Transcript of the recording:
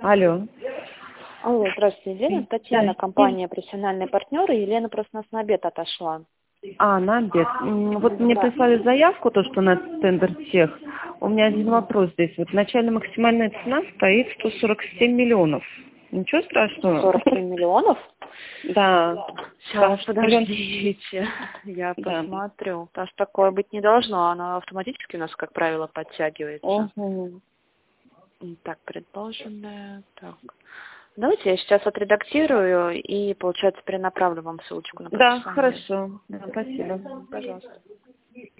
Алло. Алло, здравствуйте, Елена. Татьяна, компания «Профессиональные партнеры». Елена просто нас на обед отошла. На обед. Вот мне Да. прислали заявку, то, что на тендер тех. У меня один вопрос здесь. Вот начальная максимальная цена стоит 147 миллионов. Ничего страшного? 147 миллионов? Да. Сейчас, Миллион. подождите, я Да. посмотрю. Потому что такое быть не должно, оно автоматически у нас, как правило, подтягивается. Угу. Так, предложенное. Так. Давайте я сейчас отредактирую и, получается, перенаправлю вам ссылочку на Да, подписание. хорошо. Да, спасибо. Пожалуйста.